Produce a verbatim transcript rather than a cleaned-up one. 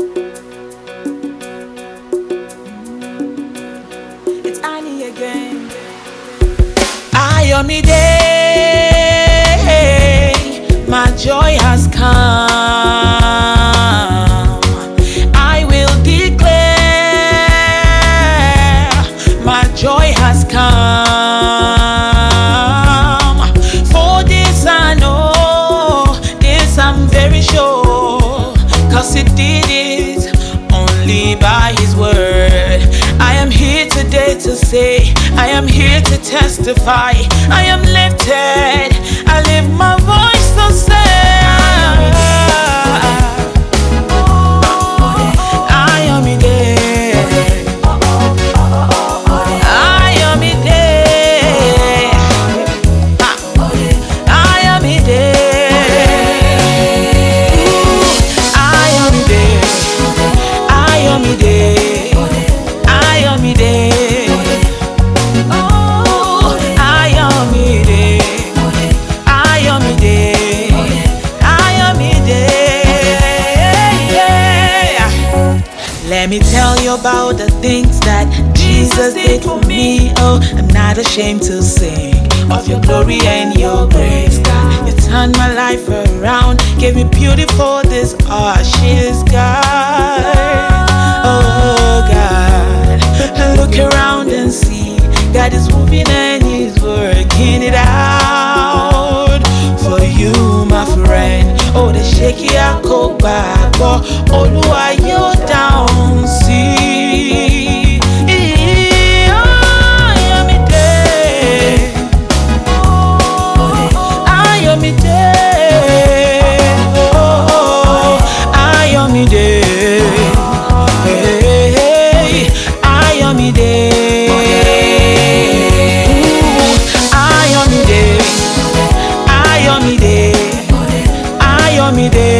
It's Annie again. Ayomide, my joy has come. I will declare, my joy has come. For this I know, this I'm very sure, 'cause He did it only by His word. I am here today to say, I am here to testify, I am lifted, I lift my voice to say, let me tell you about the things that Jesus did for me. Oh, I'm not ashamed to sing of your glory and your grace, God. You turned my life around, gave me beauty for this ashes, God. Oh, God, look around and see, God is moving and He's working it out for you, my friend. Oh, the shaky I go back, oh, Oluwa, you down, see. Me